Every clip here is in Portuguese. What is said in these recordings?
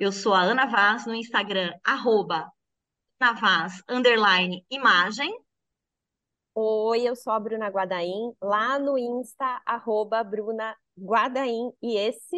Eu sou a Ana Vaz no Instagram, @AnaVaz_imagem. Oi, eu sou a Bruna Guadaim, lá no Insta, @Bruna Guadaim. E esse?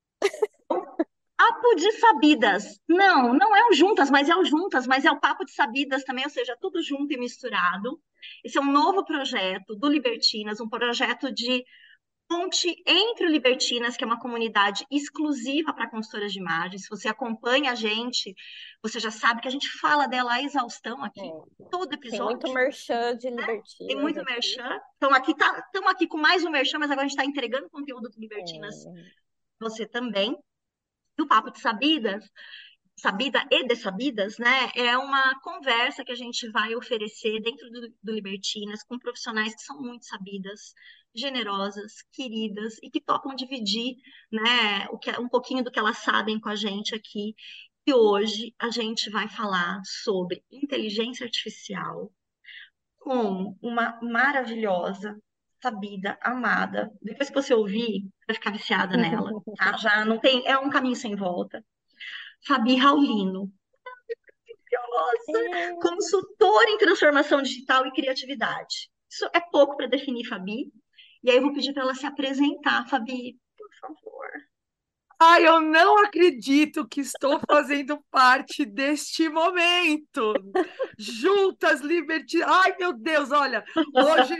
Papo de Sabidas. Não, não é o Juntas, mas é o Juntas, mas é o Papo de Sabidas também, ou seja, tudo junto e misturado. Esse é um novo projeto do Libertinas, um projeto de ponte entre o Libertinas, que é uma comunidade exclusiva para consultoras de imagem. Se você acompanha a gente, você já sabe que a gente fala dela à exaustão aqui, É, todo tem muito episódio. merchan de Tem Libertinas muito aqui. merchan. Então, aqui estamos aqui com mais um merchan, mas agora a gente está entregando conteúdo do Libertinas, É, você também. E o Papo de Sabidas, Sabida e de Sabidas, né? É uma conversa que a gente vai oferecer dentro do Libertinas com profissionais que são muito sabidas, generosas, queridas e que topam dividir, né, um pouquinho do que elas sabem com a gente aqui. E hoje a gente vai falar sobre inteligência artificial com uma maravilhosa, sabida, amada. Depois que você ouvir, vai ficar viciada nela, tá? Já não tem, é um caminho sem volta. Fabi Raulino, maravilhosa, é, consultora em transformação digital e criatividade. Isso é pouco para definir Fabi. E aí eu vou pedir para ela se apresentar, Fabi, por favor. Ai, eu não acredito que estou fazendo parte deste momento. Juntas, Liberty. Ai, meu Deus, olha, hoje,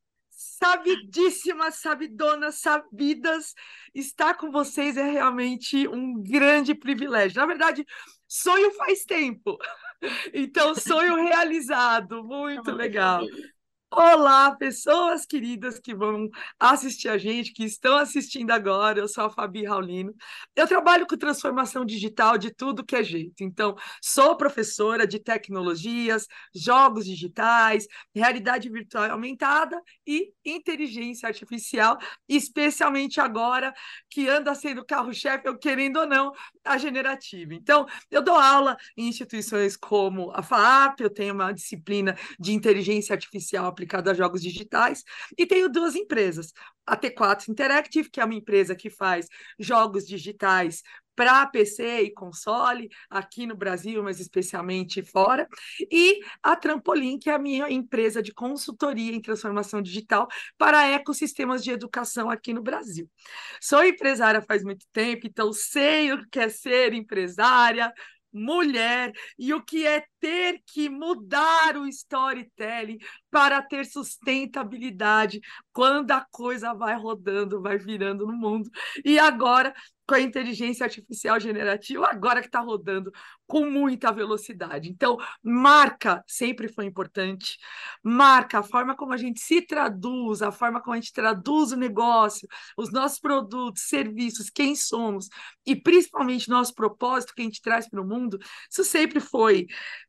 sabidíssimas, sabidonas, sabidas, estar com vocês é realmente um grande privilégio. Na verdade, sonho faz tempo. Então, sonho realizado, muito Ai, legal. Fabi. Olá, pessoas queridas que vão assistir a gente, que estão assistindo agora. Eu sou a Fabi Raulino. Eu trabalho com transformação digital de tudo que é jeito. Então, sou professora de tecnologias, jogos digitais, realidade virtual aumentada e inteligência artificial, especialmente agora que anda sendo carro-chefe, eu querendo ou não, a generativa. Então, eu dou aula em instituições como a FAAP, eu tenho uma disciplina de inteligência artificial aplicada a jogos digitais, e tenho duas empresas. A T4 Interactive, que é uma empresa que faz jogos digitais para PC e console, aqui no Brasil, mas especialmente fora, e a Trampolim, que é a minha empresa de consultoria em transformação digital para ecossistemas de educação aqui no Brasil. Sou empresária faz muito tempo, então sei o que é ser empresária, mulher, e o que é ter que mudar o storytelling para ter sustentabilidade quando a coisa vai rodando, vai virando no mundo. E agora, com a inteligência artificial generativa, agora que está rodando com muita velocidade. Então, marca sempre foi importante. Marca, a forma como a gente se traduz, a forma como a gente traduz o negócio, os nossos produtos, serviços, quem somos, e principalmente nosso propósito que a gente traz para o mundo, isso sempre foi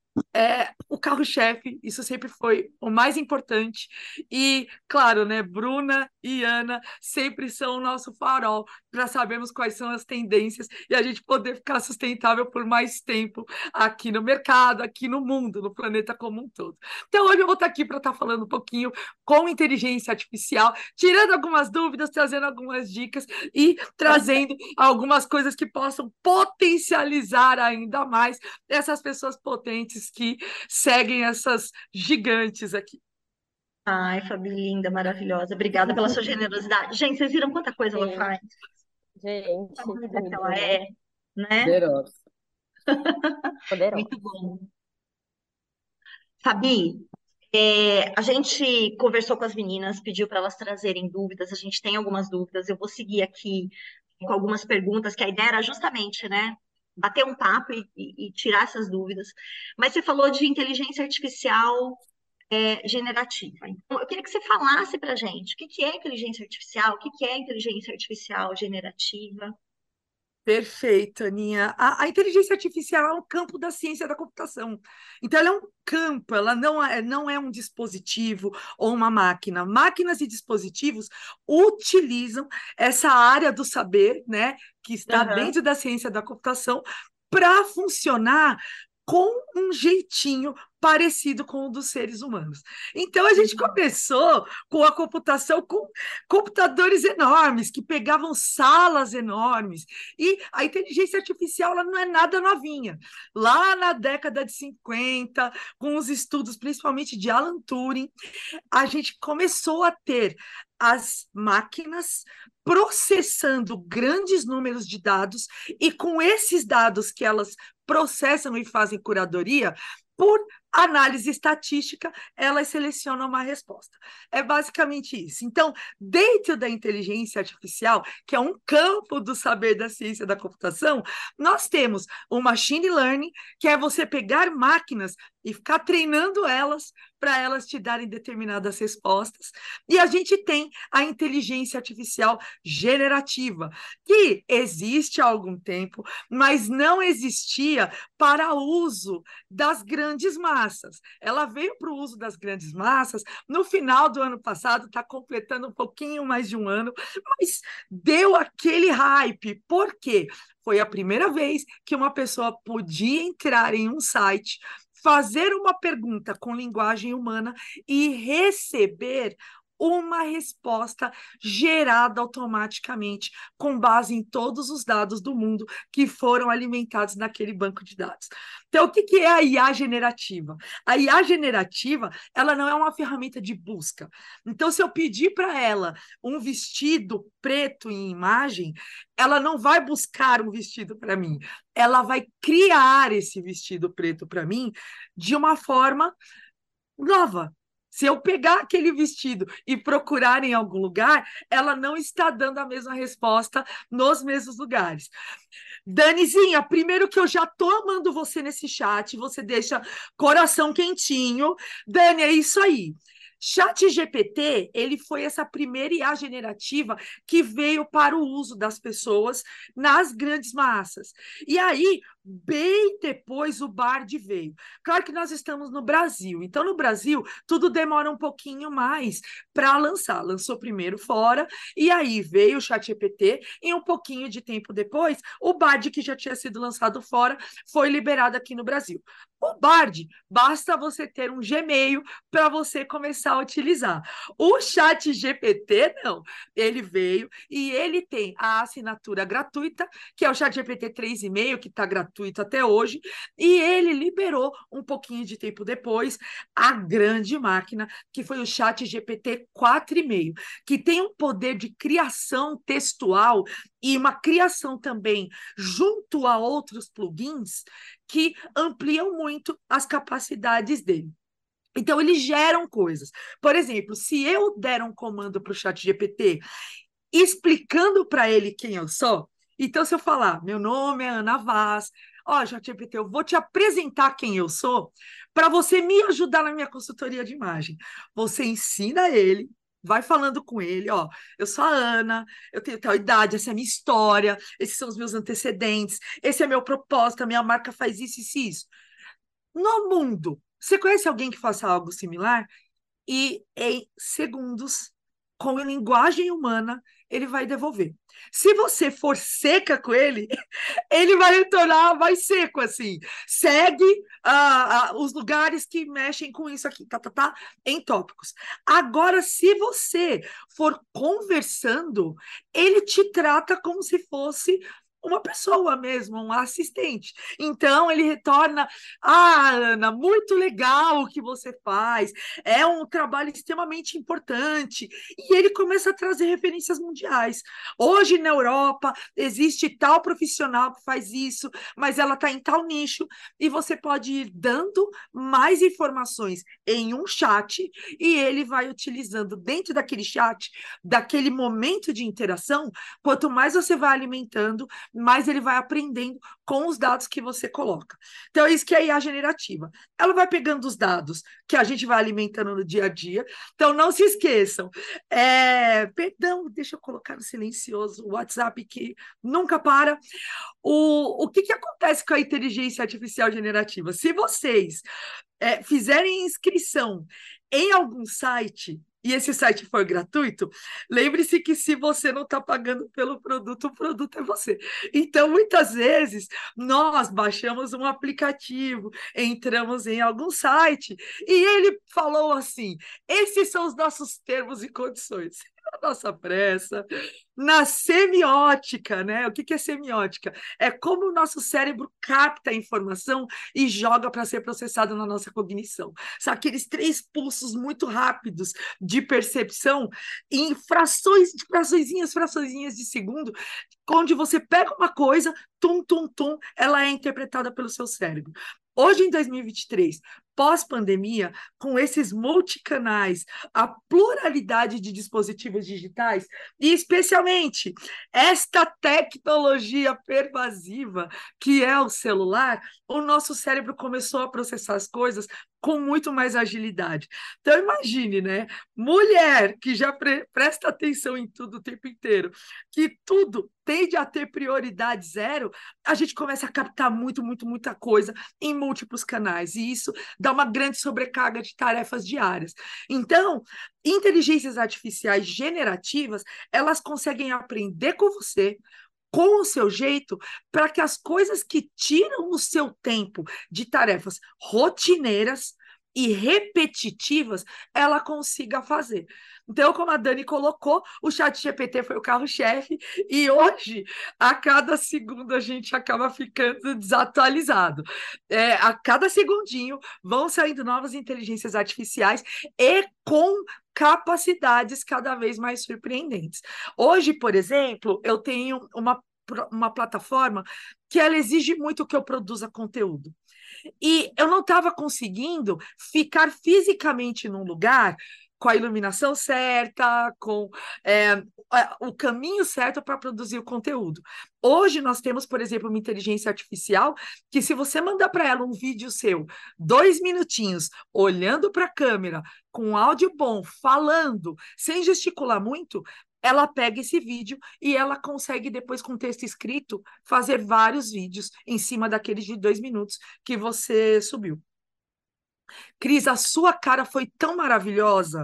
o carro-chefe, isso sempre foi o mais importante. E, claro, né, Bruna e Ana sempre são o nosso farol para sabermos quais são as tendências e a gente poder ficar sustentável por mais tempo aqui no mercado, aqui no mundo, no planeta como um todo. Então, hoje eu vou estar aqui para estar falando um pouquinho com inteligência artificial, tirando algumas dúvidas, trazendo algumas dicas e trazendo algumas coisas que possam potencializar ainda mais essas pessoas potentes que seguem essas gigantes aqui. Ai, Fabi, linda, maravilhosa. Obrigada pela sua generosidade. Gente, vocês viram quanta coisa ela sim, faz? gente, Quanta doida que ela tudo, né? é, né? Poderosa. Muito Poderosa. bom. Fabi, a gente conversou com as meninas, pediu para elas trazerem dúvidas. A gente tem algumas dúvidas. Eu vou seguir aqui com algumas perguntas, que a ideia era justamente, né, bater um papo e tirar essas dúvidas. Mas você falou de inteligência artificial generativa. Então, eu queria que você falasse para a gente o que que é inteligência artificial, o que que é inteligência artificial generativa. Perfeito, Aninha. A inteligência artificial é um campo da ciência da computação. Então, ela é um campo, ela não é um dispositivo ou uma máquina. Máquinas e dispositivos utilizam essa área do saber, né, que está Aham. dentro da ciência da computação, para funcionar com um jeitinho parecido com o dos seres humanos. Então, a gente começou com a computação com computadores enormes, que pegavam salas enormes, e a inteligência artificial ela não é nada novinha. Lá na década de 50, com os estudos principalmente de Alan Turing, a gente começou a ter as máquinas processando grandes números de dados, e com esses dados que elas processam e fazem curadoria, por análise estatística, elas selecionam uma resposta. É basicamente isso. Então, dentro da inteligência artificial, que é um campo do saber da ciência da computação, nós temos o machine learning, que é você pegar máquinas e ficar treinando elas para elas te darem determinadas respostas. E a gente tem a inteligência artificial generativa, que existe há algum tempo, mas não existia para uso das grandes massas. Ela veio para o uso das grandes massas no final do ano passado, está completando um pouquinho mais de um ano, mas deu aquele hype. Por quê? Foi a primeira vez que uma pessoa podia entrar em um site, fazer uma pergunta com linguagem humana e receber uma resposta gerada automaticamente, com base em todos os dados do mundo que foram alimentados naquele banco de dados. Então, o que é a IA generativa? A IA generativa, ela não é uma ferramenta de busca. Então, se eu pedir para ela um vestido preto em imagem, ela não vai buscar um vestido para mim, ela vai criar esse vestido preto para mim de uma forma nova. Se eu pegar aquele vestido e procurar em algum lugar, ela não está dando a mesma resposta nos mesmos lugares. Danizinha, primeiro que eu já tô amando você nesse chat, você deixa coração quentinho. Dani, é isso aí. ChatGPT, ele foi essa primeira IA generativa que veio para o uso das pessoas nas grandes massas. E aí, bem depois, o Bard veio. Claro que nós estamos no Brasil, então no Brasil tudo demora um pouquinho mais para lançar. Lançou primeiro fora, e aí veio o ChatGPT, e um pouquinho de tempo depois, o Bard, que já tinha sido lançado fora, foi liberado aqui no Brasil. O Bard, basta você ter um Gmail para você começar a utilizar. O ChatGPT, não. Ele veio e ele tem a assinatura gratuita, que é o ChatGPT 3,5, que está gratuito até hoje, e ele liberou um pouquinho de tempo depois a grande máquina, que foi o ChatGPT 4,5, que tem um poder de criação textual e uma criação também junto a outros plugins que ampliam muito as capacidades dele. Então, eles geram coisas. Por exemplo, se eu der um comando para o ChatGPT explicando para ele quem eu sou, então, se eu falar, meu nome é Ana Vaz, ó, ChatGPT, eu vou te apresentar quem eu sou para você me ajudar na minha consultoria de imagem. Você ensina ele, vai falando com ele, ó, eu sou a Ana, eu tenho tal idade, essa é a minha história, esses são os meus antecedentes, esse é meu propósito, a minha marca faz isso, isso e isso. No mundo, você conhece alguém que faça algo similar? E em segundos, com a linguagem humana, ele vai devolver. Se você for seca com ele, ele vai retornar mais seco, assim. Segue os lugares que mexem com isso aqui, em tópicos. Agora, se você for conversando, ele te trata como se fosse uma pessoa mesmo, um assistente. Então, ele retorna: ah, Ana, muito legal o que você faz, é um trabalho extremamente importante. E ele começa a trazer referências mundiais. Hoje, na Europa, existe tal profissional que faz isso, mas ela está em tal nicho, e você pode ir dando mais informações em um chat, e ele vai utilizando dentro daquele chat, daquele momento de interação. Quanto mais você vai alimentando, mais ele vai aprendendo com os dados que você coloca. Então, é isso que é a IA generativa. Ela vai pegando os dados que a gente vai alimentando no dia a dia. Então, não se esqueçam. Perdão, deixa eu colocar no silencioso o WhatsApp que nunca para. O que acontece com a inteligência artificial generativa? Se vocês fizerem inscrição em algum site, e esse site for gratuito, lembre-se que se você não está pagando pelo produto, o produto é você. Então, muitas vezes, nós baixamos um aplicativo, entramos em algum site, e ele falou assim: esses são os nossos termos e condições. A nossa pressa, na semiótica, né? O que que é semiótica? É como o nosso cérebro capta a informação e joga para ser processado na nossa cognição. São aqueles três pulsos muito rápidos de percepção em fraçõezinhas de segundo, onde você pega uma coisa, tum, tum, tum, ela é interpretada pelo seu cérebro. Hoje, em 2023, pós-pandemia, com esses multicanais, a pluralidade de dispositivos digitais, e especialmente esta tecnologia pervasiva que é o celular, o nosso cérebro começou a processar as coisas com muito mais agilidade. Então, imagine, né? Mulher que já presta atenção em tudo o tempo inteiro, que tudo tende a ter prioridade zero, a gente começa a captar muita coisa em múltiplos canais, e isso dá uma grande sobrecarga de tarefas diárias. Então, inteligências artificiais generativas, elas conseguem aprender com você, com o seu jeito, para que as coisas que tiram o seu tempo de tarefas rotineiras e repetitivas, ela consiga fazer. Então, como a Dani colocou, o ChatGPT foi o carro-chefe, e hoje, a cada segundo, a gente acaba ficando desatualizado. A cada segundinho, vão saindo novas inteligências artificiais e com capacidades cada vez mais surpreendentes. Hoje, por exemplo, eu tenho uma plataforma que ela exige muito que eu produza conteúdo. E eu não estava conseguindo ficar fisicamente num lugar com a iluminação certa, com o caminho certo para produzir o conteúdo. Hoje nós temos, por exemplo, uma inteligência artificial que, se você mandar para ela um vídeo seu, 2 minutinhos, olhando para a câmera, com áudio bom, falando, sem gesticular muito, ela pega esse vídeo e ela consegue, depois, com texto escrito, fazer vários vídeos em cima daqueles de 2 minutos que você subiu. Cris, a sua cara foi tão maravilhosa.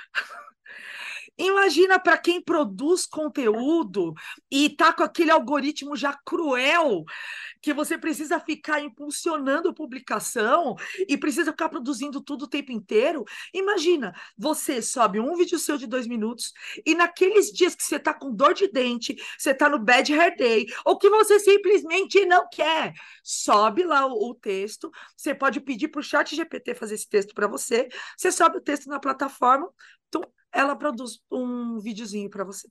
Imagina para quem produz conteúdo e tá com aquele algoritmo já cruel, que você precisa ficar impulsionando publicação e precisa ficar produzindo tudo o tempo inteiro. Imagina, você sobe um vídeo seu de 2 minutos e naqueles dias que você está com dor de dente, você está no bad hair day, ou que você simplesmente não quer, sobe lá o texto, você pode pedir para o ChatGPT fazer esse texto para você, você sobe o texto na plataforma, então ela produz um videozinho para você.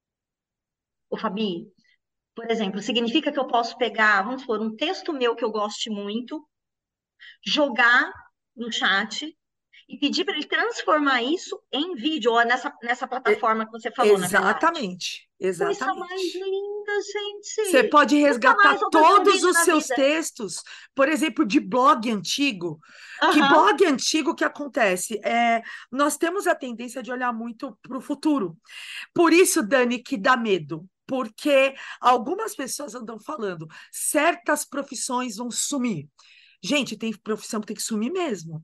Ô, Fabi, por exemplo, significa que eu posso pegar, vamos supor, um texto meu que eu goste muito, jogar no chat e pedir para ele transformar isso em vídeo, ou nessa plataforma que você falou, na verdade. Exatamente, Coisa mais exatamente. linda, Você gente. pode Nunca resgatar mais vou fazer um todos vídeo os na seus vida. textos, por exemplo, de blog antigo. Que Aham. blog antigo que acontece? Nós temos a tendência de olhar muito para o futuro. Por isso, Dani, que dá medo. Porque algumas pessoas andam falando, certas profissões vão sumir. Gente, tem profissão que tem que sumir mesmo.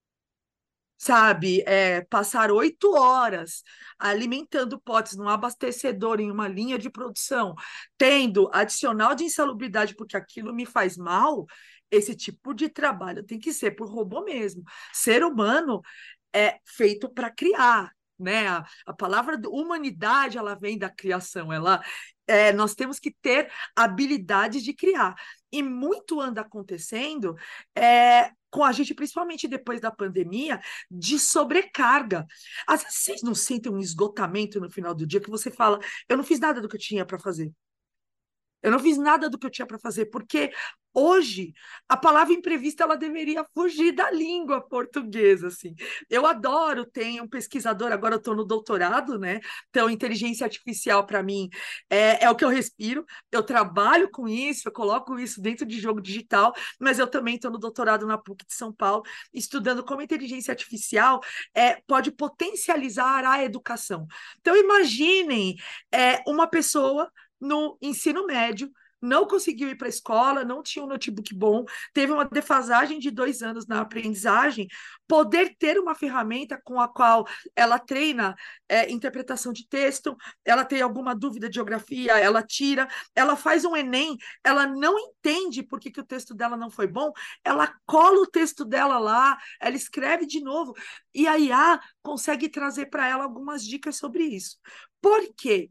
Sabe, passar 8 horas alimentando potes num abastecedor em uma linha de produção, tendo adicional de insalubridade porque aquilo me faz mal, esse tipo de trabalho tem que ser por robô mesmo. Ser humano é feito para criar, né? A palavra humanidade, ela vem da criação, nós temos que ter habilidades de criar. E muito anda acontecendo com a gente, principalmente depois da pandemia, de sobrecarga. Às vezes vocês não sentem um esgotamento no final do dia que você fala, eu não fiz nada do que eu tinha para fazer. Eu não fiz nada do que eu tinha para fazer, porque hoje a palavra imprevista ela deveria fugir da língua portuguesa, assim. Eu adoro, tenho um pesquisador, agora eu estou no doutorado, né? Então, inteligência artificial para mim é o que eu respiro. Eu trabalho com isso, eu coloco isso dentro de jogo digital, mas eu também estou no doutorado na PUC de São Paulo, estudando como inteligência artificial pode potencializar a educação. Então, imaginem uma pessoa no ensino médio, não conseguiu ir para a escola, não tinha um notebook bom, teve uma defasagem de 2 anos na aprendizagem, poder ter uma ferramenta com a qual ela treina interpretação de texto, ela tem alguma dúvida de geografia, ela tira, ela faz um Enem, ela não entende por que o texto dela não foi bom, ela cola o texto dela lá, ela escreve de novo, e a IA consegue trazer para ela algumas dicas sobre isso. Por quê?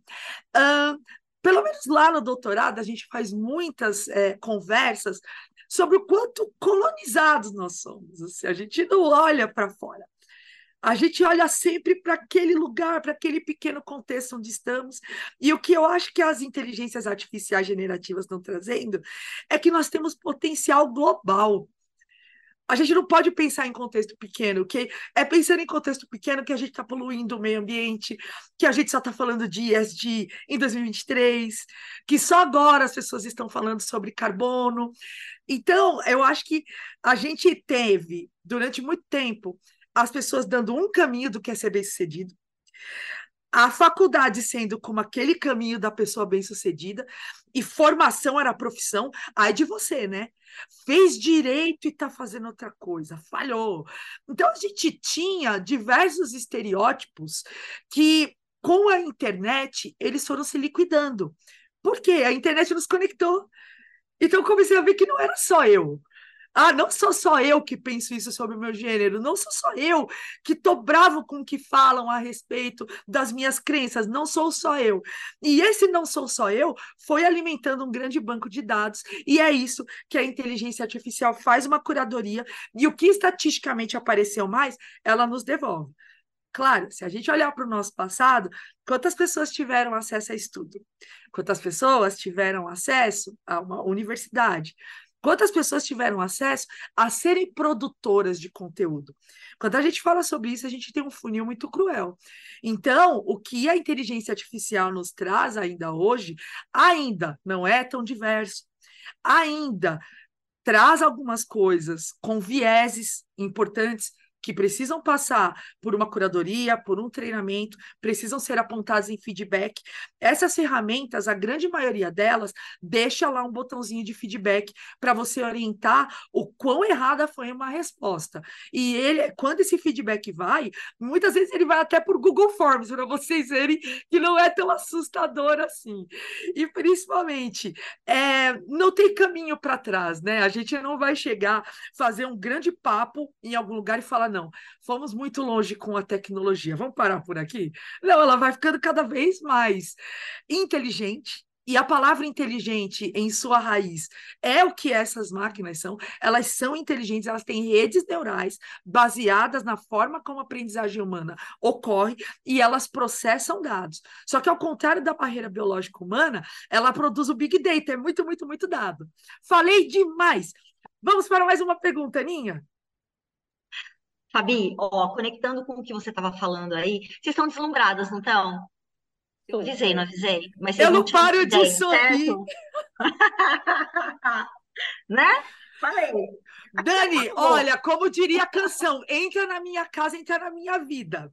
Pelo menos lá no doutorado, a gente faz muitas conversas sobre o quanto colonizados nós somos. Assim, a gente não olha para fora. A gente olha sempre para aquele lugar, para aquele pequeno contexto onde estamos. E o que eu acho que as inteligências artificiais generativas estão trazendo é que nós temos potencial global. A gente não pode pensar em contexto pequeno, que é pensando em contexto pequeno que a gente está poluindo o meio ambiente, que a gente só está falando de ESG em 2023, que só agora as pessoas estão falando sobre carbono. Então, eu acho que a gente teve, durante muito tempo, as pessoas dando um caminho do que é ser bem-sucedido, a faculdade sendo como aquele caminho da pessoa bem-sucedida, e formação era a profissão, aí de você, né? Fez direito e está fazendo outra coisa, falhou. Então, a gente tinha diversos estereótipos que, com a internet, eles foram se liquidando. Por quê? A internet nos conectou. Então, eu comecei a ver que não era só eu. Não sou só eu que penso isso sobre o meu gênero, não sou só eu que estou bravo com o que falam a respeito das minhas crenças, não sou só eu. E esse não sou só eu foi alimentando um grande banco de dados, e é isso que a inteligência artificial faz uma curadoria, e o que estatisticamente apareceu mais, ela nos devolve. Claro, se a gente olhar para o nosso passado, quantas pessoas tiveram acesso a estudo? Quantas pessoas tiveram acesso a uma universidade? Quantas pessoas tiveram acesso a serem produtoras de conteúdo? Quando a gente fala sobre isso, a gente tem um funil muito cruel. Então, o que a inteligência artificial nos traz ainda hoje, ainda não é tão diverso. Ainda traz algumas coisas com vieses importantes que precisam passar por uma curadoria, por um treinamento, precisam ser apontadas em feedback. Essas ferramentas, a grande maioria delas, deixa lá um botãozinho de feedback para você orientar o quão errada foi uma resposta. E ele, quando esse feedback vai, muitas vezes ele vai até por Google Forms, para vocês verem que não é tão assustador assim. E principalmente, não tem caminho para trás, né? A gente não vai chegar, fazer um grande papo em algum lugar e falar, não, fomos muito longe com a tecnologia, vamos parar por aqui? Não, ela vai ficando cada vez mais inteligente, e a palavra inteligente, em sua raiz, é o que essas máquinas são. Elas são inteligentes, elas têm redes neurais baseadas na forma como a aprendizagem humana ocorre, e elas processam dados. Só que, ao contrário da barreira biológica humana, ela produz o Big Data, é muito, muito, muito dado. Falei demais. Vamos para mais uma pergunta, Aninha? Fabi, ó, conectando com o que você estava falando aí, vocês estão deslumbradas, não estão? Eu avisei, não Super. avisei? Mas vocês Eu não não tinham paro de ideia, sorrir. certo? Né? Falei. Dani, Acabou. olha, como diria a canção, entra na minha casa, entra na minha vida.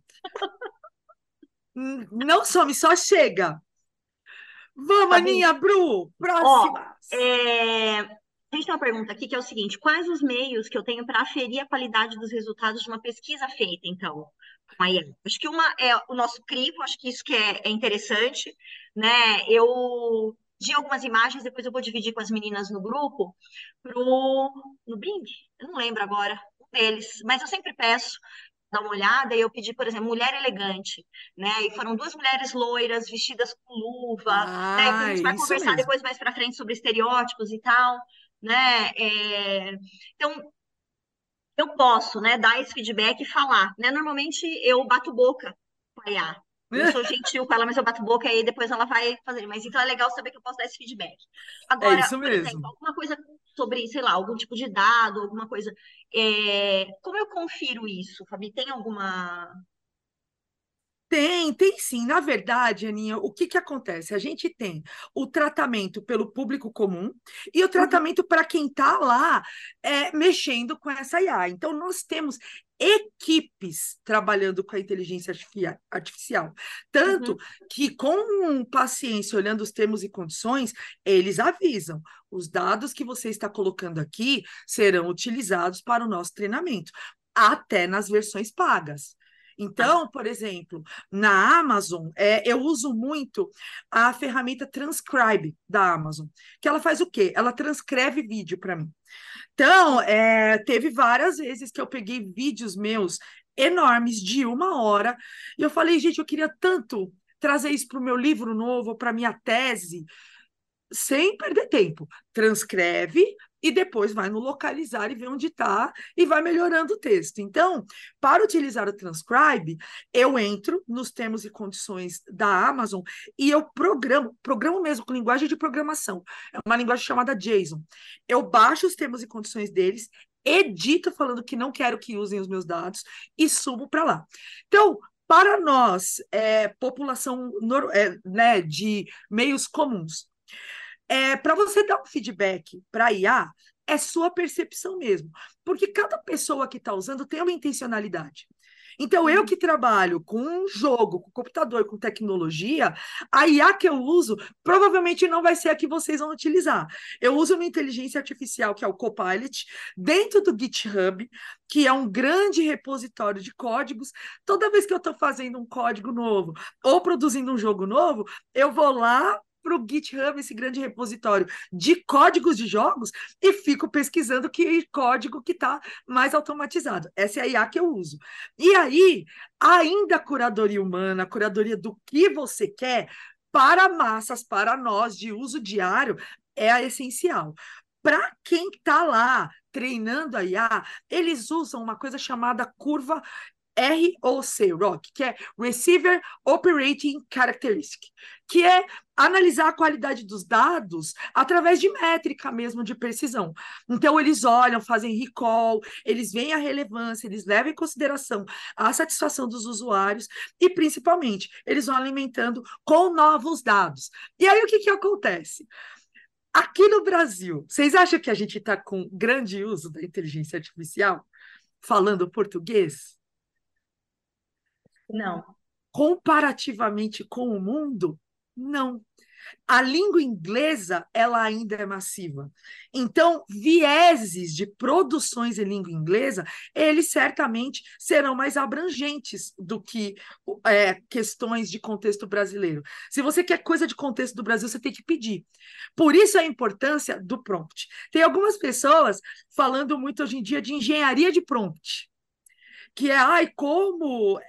Não some, só chega. Vamos, Fabi, Aninha, Bru, ó, próximas. a gente tem uma pergunta aqui que é o seguinte: quais os meios que eu tenho para aferir a qualidade dos resultados de uma pesquisa feita, então, com a IA? Acho que uma é o nosso crivo, acho que isso que é interessante, né? Eu vi algumas imagens, depois eu vou dividir com as meninas no grupo, no Bing, eu não lembro agora um deles, mas eu sempre peço dar uma olhada, e eu pedi, por exemplo, mulher elegante, né? E foram duas mulheres loiras, vestidas com luva, né? Que a gente vai Isso conversar mesmo. depois mais para frente sobre estereótipos e tal, né? Então, eu posso, né, dar esse feedback e falar, né? Normalmente eu bato boca com a IA. Eu sou gentil com ela, mas eu bato boca e aí depois ela vai fazer. Mas então é legal saber que eu posso dar esse feedback. É Agora, isso por exemplo, mesmo. alguma coisa sobre, sei lá, algum tipo de dado, alguma coisa. Como eu confiro isso, Fabi? Tem alguma. Tem sim. Na verdade, Aninha, o que acontece? A gente tem o tratamento pelo público comum e o Uhum. tratamento para quem está lá mexendo com essa IA. Então, nós temos equipes trabalhando com a inteligência artificial. Tanto Uhum. que, com paciência, olhando os termos e condições, eles avisam: os dados que você está colocando aqui serão utilizados para o nosso treinamento, até nas versões pagas. Ah, Então, por exemplo, na Amazon, eu uso muito a ferramenta Transcribe da Amazon, que ela faz o quê? Ela transcreve vídeo para mim. Então, sim. teve várias vezes que eu peguei vídeos meus enormes de 1 hora e eu falei, gente, eu queria tanto trazer isso para o meu livro novo, para minha tese, sem perder tempo. Transcreve e depois vai no localizar e vê onde está e vai melhorando o texto. Então, para utilizar o Transcribe, eu entro nos termos e condições da Amazon e eu programo mesmo com linguagem de programação. É uma linguagem chamada JSON. Eu baixo os termos e condições deles, edito falando que não quero que usem os meus dados e subo para lá. Então, para nós, população né, de meios comuns, para você dar um feedback para a IA, é sua percepção mesmo, porque cada pessoa que está usando tem uma intencionalidade. Então, eu Uhum. que trabalho com um jogo, com computador, com tecnologia, a IA que eu uso provavelmente não vai ser a que vocês vão utilizar. Eu uso uma inteligência artificial, que é o Copilot, dentro do GitHub, que é um grande repositório de códigos. Toda vez que eu estou fazendo um código novo ou produzindo um jogo novo, eu vou lá para o GitHub, esse grande repositório de códigos de jogos, e fico pesquisando que código que está mais automatizado. Essa é a IA que eu uso. E aí, ainda a curadoria humana, a curadoria do que você quer, para massas, para nós, de uso diário, é a essencial. Para quem está lá treinando a IA, eles usam uma coisa chamada curva ROC, que é Receiver Operating Characteristic, que é analisar a qualidade dos dados através de métrica mesmo de precisão. Então, eles olham, fazem recall, eles veem a relevância, eles levam em consideração a satisfação dos usuários e, principalmente, eles vão alimentando com novos dados. E aí, o que que acontece? Aqui no Brasil, vocês acham que a gente está com grande uso da inteligência artificial, falando português? Não. Comparativamente com o mundo, não. A língua inglesa, ela ainda é massiva. Então, vieses de produções em língua inglesa, eles certamente serão mais abrangentes do que questões de contexto brasileiro. Se você quer coisa de contexto do Brasil, você tem que pedir. Por isso a importância do prompt. Tem algumas pessoas falando muito hoje em dia de engenharia de prompt, que é, ai, como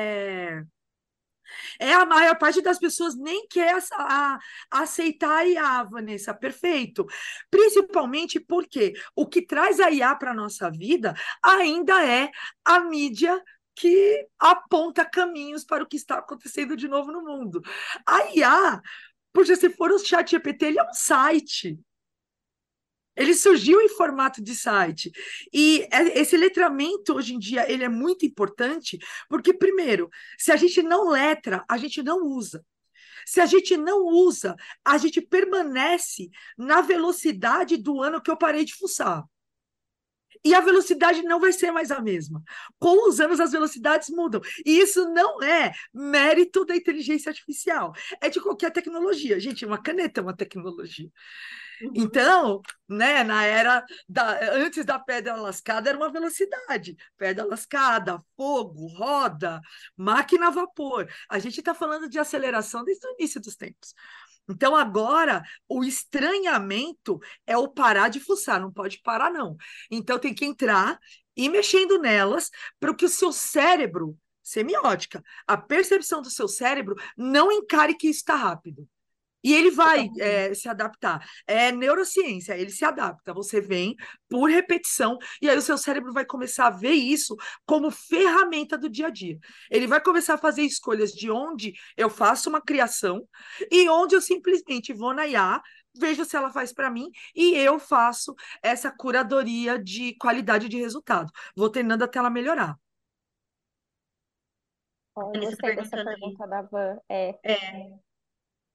a maior parte das pessoas nem quer aceitar a IA, Vanessa, perfeito. Principalmente porque o que traz a IA para a nossa vida ainda é a mídia que aponta caminhos para o que está acontecendo de novo no mundo. A IA, porque se for o chat GPT, ele é um site. Ele surgiu em formato de site. E esse letramento, hoje em dia, ele é muito importante, porque, primeiro, se a gente não letra, a gente não usa. Se a gente não usa, a gente permanece na velocidade do ano que eu parei de fuçar. E a velocidade não vai ser mais a mesma. Com os anos, as velocidades mudam. E isso não é mérito da inteligência artificial. É de qualquer tecnologia. Gente, uma caneta é uma tecnologia. Uhum. Então, né, antes da pedra lascada era uma velocidade. Pedra lascada, fogo, roda, máquina a vapor. A gente está falando de aceleração desde o início dos tempos. Então, agora, o estranhamento é o parar de fuçar, não pode parar, não. Então, tem que entrar e ir mexendo nelas para que o seu cérebro, semiótica, a percepção do seu cérebro, não encare que isso está rápido. E ele vai se adaptar. É neurociência, ele se adapta. Você vem por repetição, e aí o seu cérebro vai começar a ver isso como ferramenta do dia a dia. Ele vai começar a fazer escolhas de onde eu faço uma criação e onde eu simplesmente vou na IA, vejo se ela faz para mim e eu faço essa curadoria de qualidade de resultado. Vou treinando até ela melhorar. Ó, eu Vanessa gostei dessa perguntando ali. pergunta da Van. É,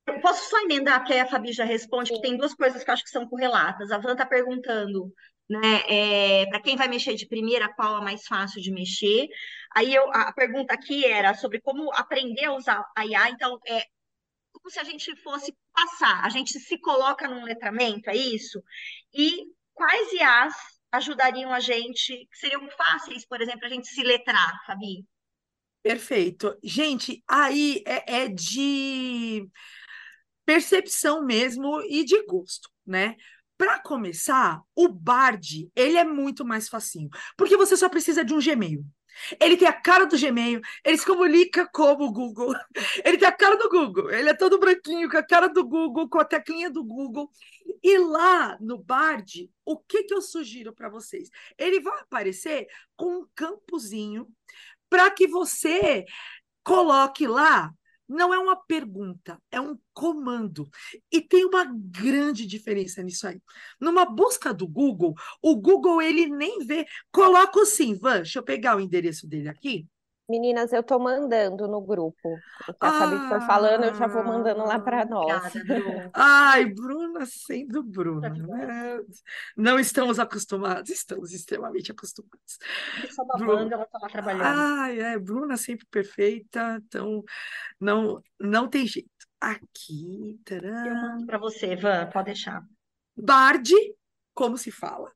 Eu posso só emendar, porque aí a Fabi já responde, que Sim. tem duas coisas que eu acho que são correlatas. A Van está perguntando, né, para quem vai mexer de primeira, qual é mais fácil de mexer. A pergunta aqui era sobre como aprender a usar a IA. Então, como se a gente fosse passar, a gente se coloca num letramento, é isso? E quais IAs ajudariam a gente, que seriam fáceis, por exemplo, a gente se letrar, Fabi? Perfeito. Gente, aí é de percepção mesmo e de gosto, né? Para começar, o Bard, ele é muito mais facinho, porque você só precisa de um Gmail. Ele tem a cara do Gmail, ele se comunica como o Google. Ele tem a cara do Google, ele é todo branquinho, com a cara do Google, com a teclinha do Google. E lá no Bard, o que que eu sugiro para vocês? Ele vai aparecer com um campozinho para que você coloque lá, não é uma pergunta, é um comando. E tem uma grande diferença nisso aí. Numa busca do Google, o Google ele nem vê. Coloca assim, Van, deixa eu pegar o endereço dele aqui. Meninas, eu tô mandando no grupo. O que a Fabi for falando, eu já vou mandando lá Ah, para nós. Obrigada, Bru. ai, Bruna sendo Bruna, Maravilhosa. né? Não estamos acostumados, estamos extremamente acostumados. Que só babando, Bru... ela tá lá trabalhando. Ai, Bruna sempre perfeita, então não tem jeito. Aqui, Eu mando tarã. para você, Van, pode deixar. Bard, como se fala?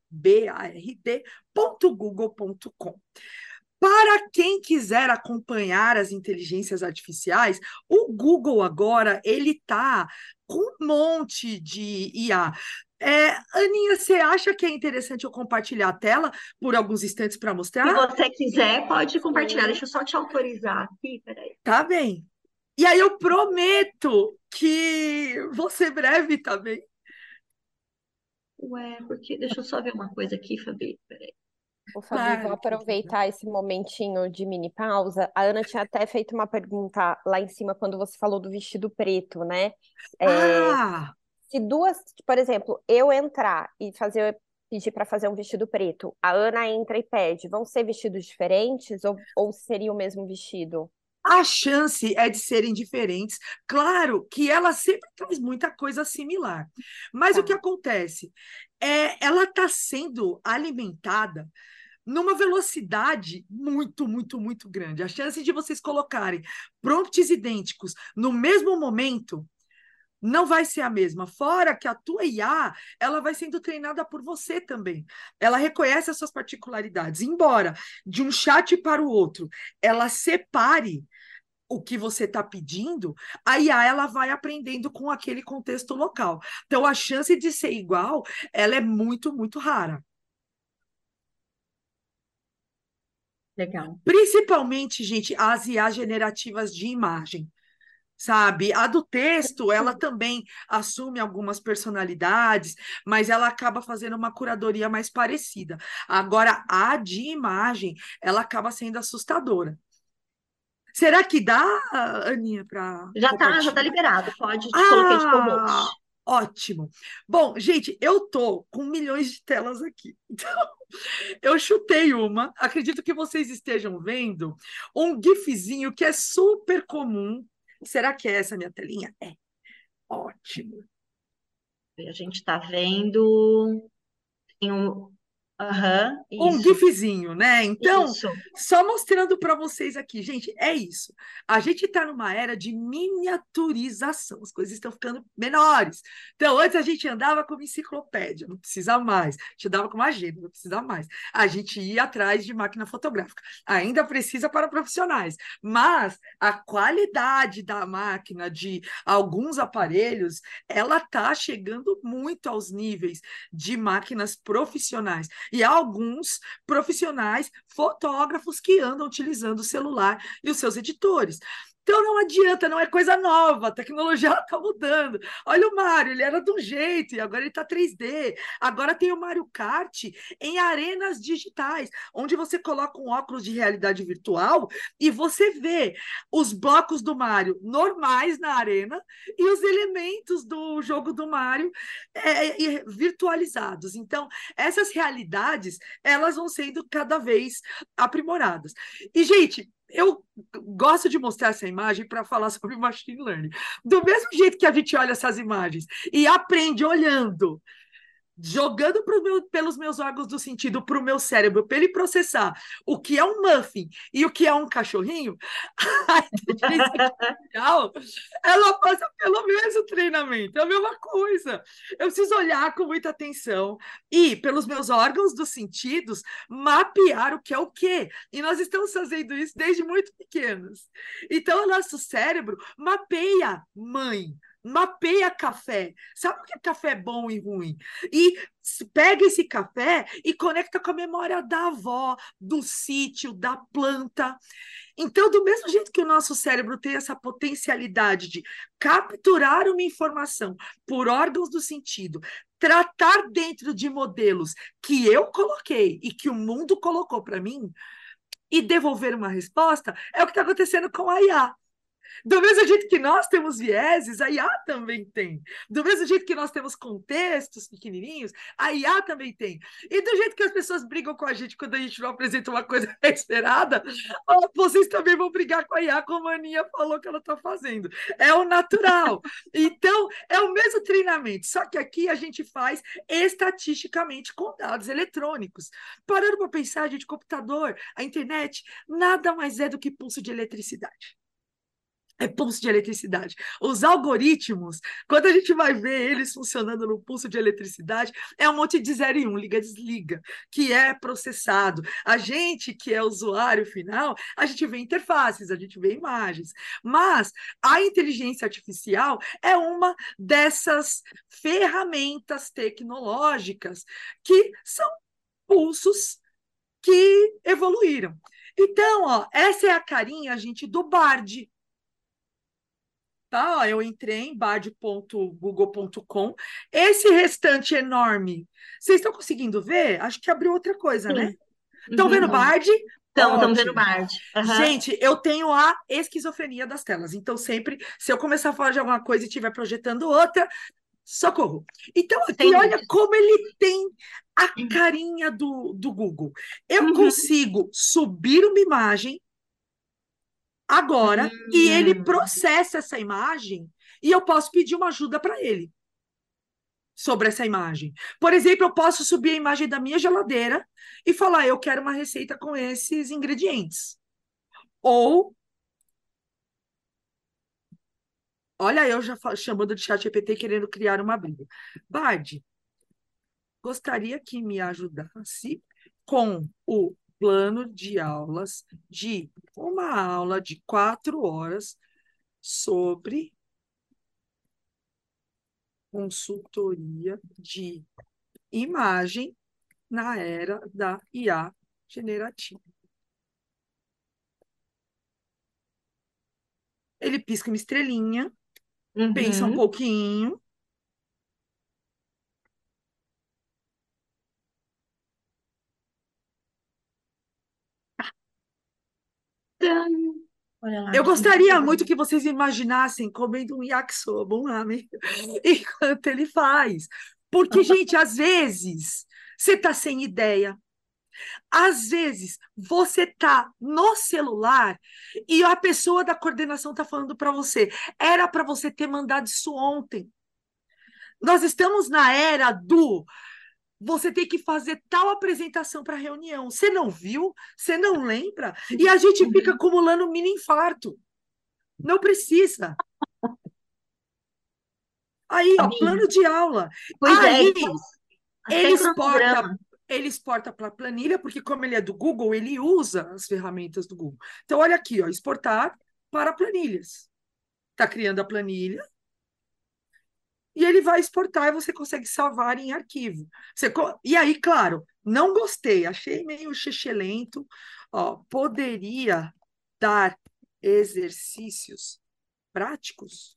bard.google.com. Para quem quiser acompanhar as inteligências artificiais, o Google agora ele está com um monte de IA. Aninha, você acha que é interessante eu compartilhar a tela por alguns instantes para Se mostrar? você quiser, pode compartilhar. Sim. Deixa eu só te autorizar aqui, peraí. Tá bem. E aí eu prometo que vou ser breve também. Ué, porque deixa eu só ver uma coisa aqui, Fabi. Peraí. Ô, Fabi, vou Claro, querida. aproveitar esse momentinho de mini pausa. A Ana tinha até feito uma pergunta lá em cima quando você falou do vestido preto, né? É, Ah, se duas, por exemplo, eu entrar e pedir para fazer um vestido preto, a Ana entra e pede, vão ser vestidos diferentes ou seria o mesmo vestido? a chance é de serem diferentes. Claro que ela sempre traz muita coisa similar. Mas o que Tá. acontece? Ela está sendo alimentada numa velocidade muito, muito, muito grande. A chance de vocês colocarem prompts idênticos no mesmo momento não vai ser a mesma. Fora que a tua IA, ela vai sendo treinada por você também. Ela reconhece as suas particularidades. Embora de um chat para o outro, ela separe o que você está pedindo, a IA ela vai aprendendo com aquele contexto local. Então, a chance de ser igual, ela é muito, muito rara. Legal. Principalmente, gente, as IA generativas de imagem. Sabe? A do texto, ela também assume algumas personalidades, mas ela acaba fazendo uma curadoria mais parecida. Agora, a de imagem, ela acaba sendo assustadora. Será que dá, Aninha, para Já tá compartilhar? liberado. Pode, te coloquei de Ah, co-host. ótimo. Bom, gente, eu tô com milhões de telas aqui. Então, eu chutei uma. Acredito que vocês estejam vendo um gifzinho que é super comum. Será que é essa minha telinha? É. Ótimo. A gente tá vendo. Tem um. Aham, Um isso, gifzinho, né? Então, isso. só mostrando para vocês aqui, gente, é isso. A gente está numa era de miniaturização, as coisas estão ficando menores. Então, antes a gente andava com uma enciclopédia, não precisa mais. A gente andava com uma agenda, não precisa mais. A gente ia atrás de máquina fotográfica. Ainda precisa para profissionais, mas a qualidade da máquina, de alguns aparelhos, ela está chegando muito aos níveis de máquinas profissionais. E há alguns profissionais, fotógrafos que andam utilizando o celular e os seus editores. Então não adianta, não é coisa nova, a tecnologia está mudando. Olha o Mário, ele era de um jeito e agora ele está 3D. Agora tem o Mario Kart em arenas digitais, onde você coloca um óculos de realidade virtual e você vê os blocos do Mario normais na arena e os elementos do jogo do Mario virtualizados. Então, essas realidades, elas vão sendo cada vez aprimoradas. E, gente, eu gosto de mostrar essa imagem para falar sobre machine learning. Do mesmo jeito que a gente olha essas imagens e aprende olhando, jogando pelos meus órgãos do sentido para o meu cérebro, para ele processar o que é um muffin e o que é um cachorrinho, a inteligência artificial, ela passa pelo mesmo treinamento, é a mesma coisa. Eu preciso olhar com muita atenção e, pelos meus órgãos dos sentidos, mapear o que é o quê. E nós estamos fazendo isso desde muito pequenos. Então, o nosso cérebro mapeia mãe, mapeia café. Sabe o que é café bom e ruim? E pega esse café e conecta com a memória da avó, do sítio, da planta. Então, do mesmo jeito que o nosso cérebro tem essa potencialidade de capturar uma informação por órgãos do sentido, tratar dentro de modelos que eu coloquei e que o mundo colocou para mim e devolver uma resposta, é o que está acontecendo com a IA. Do mesmo jeito que nós temos vieses, a IA também tem. Do mesmo jeito que nós temos contextos pequenininhos, a IA também tem. E do jeito que as pessoas brigam com a gente quando a gente não apresenta uma coisa esperada, vocês também vão brigar com a IA, como a Aninha falou que ela está fazendo. É o natural. Então, é o mesmo treinamento, só que aqui a gente faz estatisticamente com dados eletrônicos. Parando para pensar, gente, computador, a internet, nada mais é do que pulso de eletricidade. É pulso de eletricidade. Os algoritmos, quando a gente vai ver eles funcionando no pulso de eletricidade, é um monte de 0 e 1, liga, desliga, que é processado. A gente, que é usuário final, a gente vê interfaces, a gente vê imagens. Mas a inteligência artificial é uma dessas ferramentas tecnológicas que são pulsos que evoluíram. Então, ó, essa é a carinha, gente, do Bard. Tá? Eu entrei em bard.google.com. Esse restante enorme, vocês estão conseguindo ver? Acho que abriu outra coisa, né? Sim. Estão vendo Uhum. Bard? Estão vendo Ótimo. Bard. Aham. Gente, eu tenho a esquizofrenia das telas. Então, sempre, se eu começar a falar de alguma coisa e estiver projetando outra, socorro. Então, aqui, Sem olha dúvida. como ele tem a carinha do Google. Eu Uhum. consigo subir uma imagem agora e ele Hum. processa essa imagem e eu posso pedir uma ajuda para ele sobre essa imagem. Por exemplo, eu posso subir a imagem da minha geladeira e falar, eu quero uma receita com esses ingredientes. Ou, olha, eu já chamando de chat GPT querendo criar uma briga. Bard, gostaria que me ajudasse com o plano de aulas de uma aula de 4 horas sobre consultoria de imagem na era da IA generativa. Ele pisca uma estrelinha, pensa um Uhum. pouquinho. Tã. Olha lá, Eu que gostaria muito incrível. que vocês imaginassem comendo um yakisoba, um ramen, enquanto ele faz. Porque, gente, às vezes você está sem ideia. Às vezes você está no celular e a pessoa da coordenação está falando para você. Era para você ter mandado isso ontem. Nós estamos na era do você tem que fazer tal apresentação para a reunião. Você não viu? Você não lembra? E a gente fica Uhum. acumulando mini infarto. Não precisa. Aí, ó, Sabia? plano de aula. Pois é, Aí até ele exporta, cronograma. ele exporta para a planilha, porque como ele é do Google, ele usa as ferramentas do Google. Então, olha aqui, ó, exportar para planilhas. Está criando a planilha e ele vai exportar e você consegue salvar em arquivo. E aí, claro, não gostei, achei meio lento. Ó, poderia dar exercícios práticos?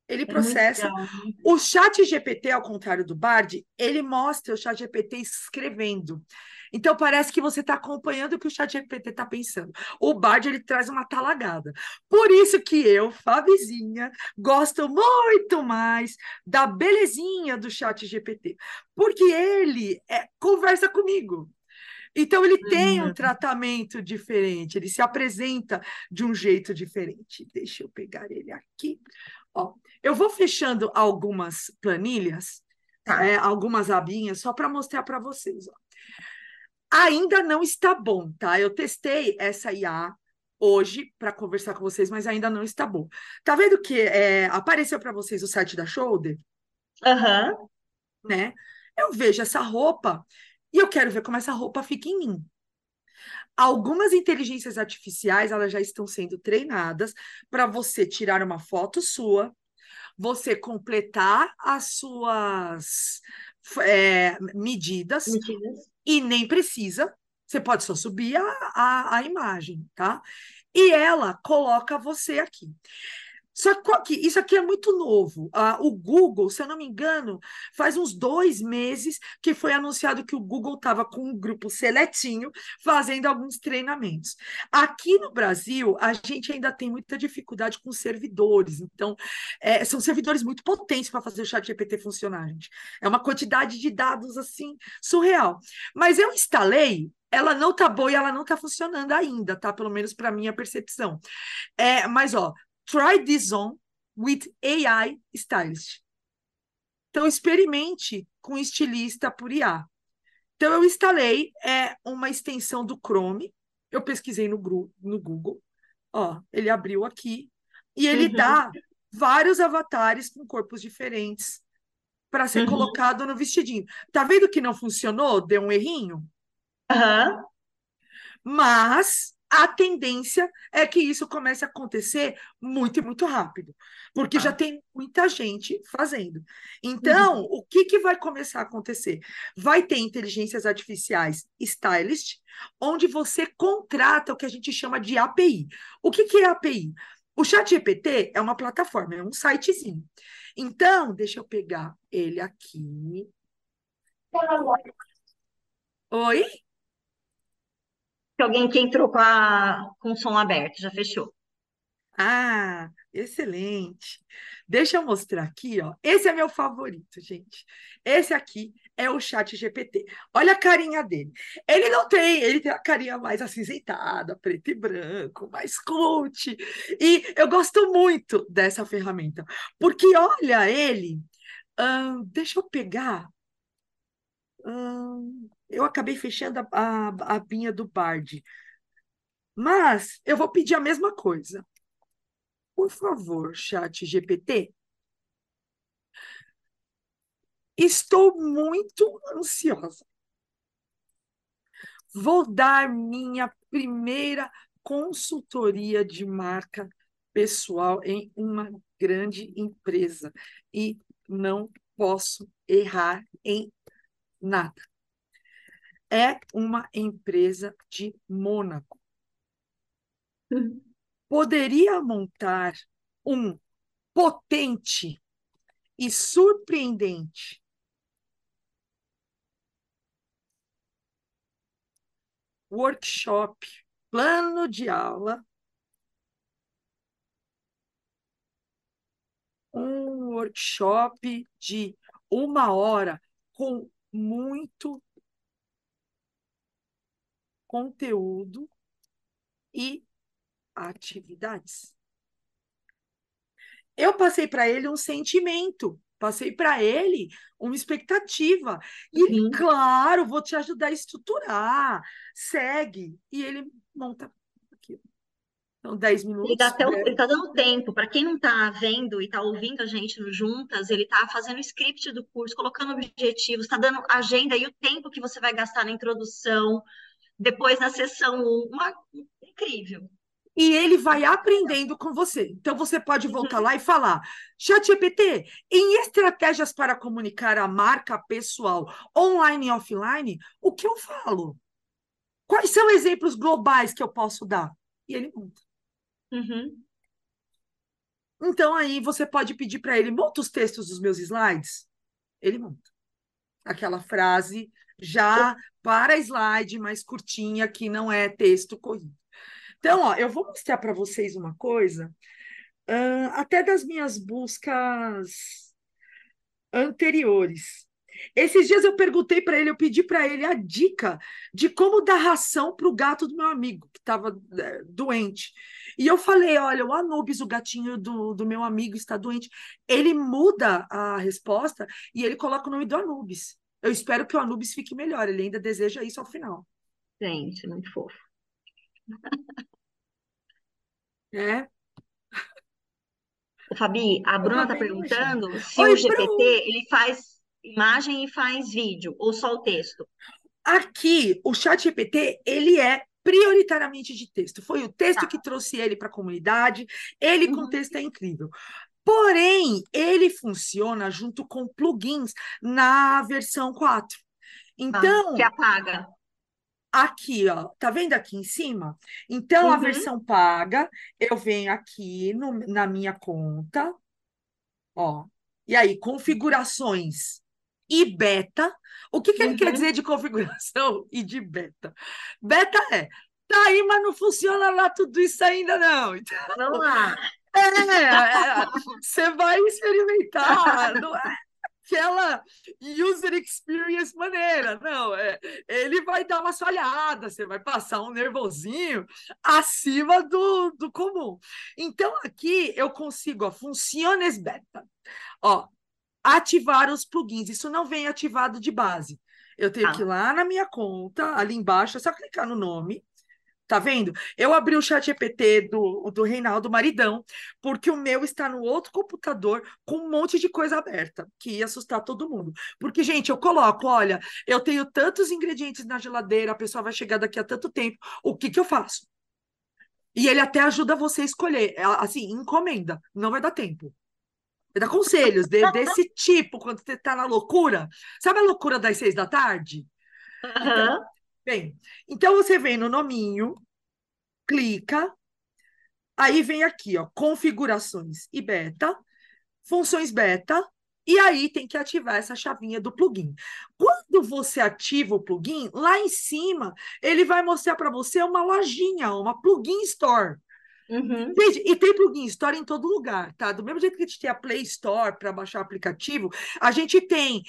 Ele É muito processa. legal. O chat GPT, ao contrário do Bard, ele mostra o chat GPT escrevendo. Então, parece que você está acompanhando o que o chat GPT está pensando. O Bard, ele traz uma talagada. Por isso que eu, Fabizinha, gosto muito mais da belezinha do chat GPT. Porque ele conversa comigo. Então, ele tem um Uhum. tratamento diferente, ele se apresenta de um jeito diferente. Deixa eu pegar ele aqui. Ó, eu vou fechando algumas planilhas, Tá. algumas abinhas, só para mostrar para vocês. Ó. Ainda não está bom, tá? Eu testei essa IA hoje para conversar com vocês, mas ainda não está bom. Tá vendo que apareceu para vocês o site da Shoulder, Aham. né? Eu vejo essa roupa e eu quero ver como essa roupa fica em mim. Algumas inteligências artificiais, elas já estão sendo treinadas para você tirar uma foto sua, você completar as suas medidas Mentiras. e nem precisa, você pode só subir a imagem, tá? E ela coloca você aqui. Só que isso aqui é muito novo. O Google, se eu não me engano, faz uns 2 meses que foi anunciado que o Google estava com um grupo seletinho fazendo alguns treinamentos. Aqui no Brasil, a gente ainda tem muita dificuldade com servidores. Então, são servidores muito potentes para fazer o chat GPT funcionar, gente. É uma quantidade de dados assim surreal. Mas eu instalei. Ela não tá boa e ela não tá funcionando ainda, tá? Pelo menos para minha percepção. Mas, ó, try this on with AI Stylist. Então, experimente com estilista por IA. Então, eu instalei uma extensão do Chrome, eu pesquisei no Google, ó, ele abriu aqui, e ele Uhum. dá vários avatares com corpos diferentes para ser Uhum. colocado no vestidinho. Tá vendo que não funcionou? Deu um errinho? Aham. Mas a tendência é que isso comece a acontecer muito e muito rápido, porque já Tá. tem muita gente fazendo. Então, Uhum. o que vai começar a acontecer? Vai ter inteligências artificiais stylist, onde você contrata o que a gente chama de API. O que é API? O ChatGPT é uma plataforma, é um sitezinho. Então, deixa eu pegar ele aqui. Oi? Tem alguém que entrou com o som aberto, já fechou. Ah, excelente. Deixa eu mostrar aqui, ó. Esse é meu favorito, gente. Esse aqui é o Chat GPT. Olha a carinha dele. Ele tem a carinha mais acinzentada, preto e branco, mais cult. E eu gosto muito dessa ferramenta, porque olha ele. Deixa eu pegar. Eu acabei fechando a abinha do Bard, mas eu vou pedir a mesma coisa. Por favor, Chat GPT. Estou muito ansiosa. Vou dar minha primeira consultoria de marca pessoal em uma grande empresa e não posso errar em nada. É uma empresa de Mônaco. Uhum. Poderia montar um potente e surpreendente workshop, plano de aula, um workshop de 1 hora com muito conteúdo e atividades. Eu passei para ele um sentimento, passei para ele uma expectativa. E ele, Sim. claro, vou te ajudar a estruturar, segue. E ele monta aqui. Então, 10 minutos. Ele tá dando tempo. Para quem não está vendo e está ouvindo a gente no Juntas, ele está fazendo o script do curso, colocando objetivos, está dando agenda e o tempo que você vai gastar na introdução, depois na sessão 1. Incrível. E ele vai aprendendo com você. Então, você pode voltar Uhum. lá e falar: ChatGPT, em estratégias para comunicar a marca pessoal online e offline, o que eu falo? Quais são exemplos globais que eu posso dar? E ele monta. Uhum. Então, aí você pode pedir para ele, monta os textos dos meus slides. Ele monta. Aquela frase já para slide mais curtinha, que não é texto corrido. Então, ó, eu vou mostrar para vocês uma coisa, até das minhas buscas anteriores. Esses dias eu perguntei para ele, eu pedi para ele a dica de como dar ração para o gato do meu amigo, que estava doente. E eu falei: olha, o Anubis, o gatinho do meu amigo, está doente. Ele muda a resposta e ele coloca o nome do Anubis. Eu espero que o Anubis fique melhor, ele ainda deseja isso ao final. Gente, muito fofo. É. Ô, Fabi, a Eu Bruna está acabei de imaginar. perguntando se o Oi, GPT Bruno! ele faz imagem e faz vídeo, ou só o texto. Aqui, o ChatGPT, ele é prioritariamente de texto. Foi o texto que Tá. trouxe ele para a comunidade. Ele com Uhum. texto é incrível. Porém, ele funciona junto com plugins na versão 4. Tá. Que Então, apaga. aqui, ó, tá vendo aqui em cima? Então, a Uhum. versão paga, eu venho aqui na minha conta, ó, e aí, configurações e beta. O que que ele quer dizer Uhum. de configuração e de beta? Beta tá aí, mas não funciona lá tudo isso ainda, não. Então, Vamos lá. você vai experimentar, não é aquela user experience maneira, não, ele vai dar uma falhada, você vai passar um nervosinho acima do comum. Então, aqui eu consigo, ó, funciones beta, ó, ativar os plugins. Isso não vem ativado de base. Eu tenho que ir Tá. lá na minha conta, ali embaixo, é só clicar no nome. Tá vendo? Eu abri o chat GPT do Reinaldo Maridão, porque o meu está no outro computador com um monte de coisa aberta, que ia assustar todo mundo. Porque, gente, eu coloco, olha, eu tenho tantos ingredientes na geladeira, a pessoa vai chegar daqui a tanto tempo, o que que eu faço? E ele até ajuda você a escolher, assim, encomenda, não vai dar tempo. Ele dá conselhos desse tipo, quando você está na loucura. Sabe a loucura das 6 da tarde? Então, Aham. bem, então você vem no nominho, clica. Aí vem aqui, ó, configurações e beta, funções beta, e aí tem que ativar essa chavinha do plugin. Quando você ativa o plugin, lá em cima, ele vai mostrar para você uma lojinha, uma plugin store. Uhum. Gente, e tem plugin Store em todo lugar, tá? Do mesmo jeito que a gente tem a Play Store para baixar o aplicativo, a gente tem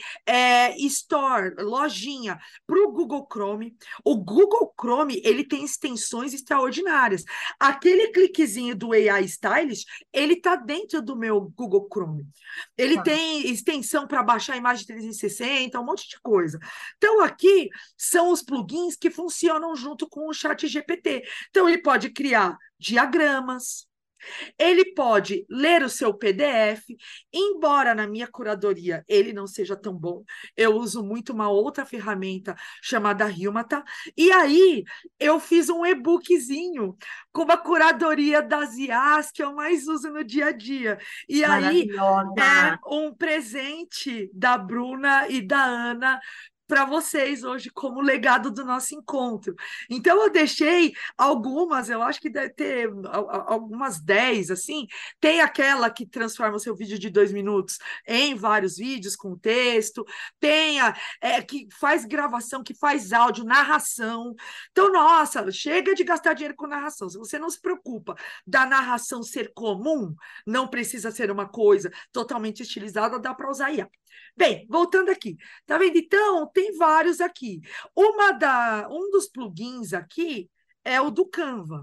Store, lojinha, para o Google Chrome. O Google Chrome, ele tem extensões extraordinárias. Aquele cliquezinho do AI Stylist, ele tá dentro do meu Google Chrome. Ele Tá. tem extensão para baixar a imagem 360, um monte de coisa. Então, aqui são os plugins que funcionam junto com o Chat GPT. Então, ele pode criar diagramas, ele pode ler o seu PDF, embora na minha curadoria ele não seja tão bom, eu uso muito uma outra ferramenta chamada Hilmata, e aí eu fiz um e-bookzinho com uma curadoria das IAs que eu mais uso no dia a dia. E aí é Maravilhosa. um presente da Bruna e da Ana para vocês hoje como legado do nosso encontro. Então eu deixei algumas, eu acho que deve ter algumas 10, assim. Tem aquela que transforma o seu vídeo de 2 minutos em vários vídeos com texto, tem a que faz gravação, que faz áudio, narração. Então, nossa, chega de gastar dinheiro com narração. Se você não se preocupa da narração ser comum, não precisa ser uma coisa totalmente estilizada, dá para usar IA. Bem, voltando aqui, tá vendo? Então, tem vários aqui. Um dos plugins aqui é o do Canva.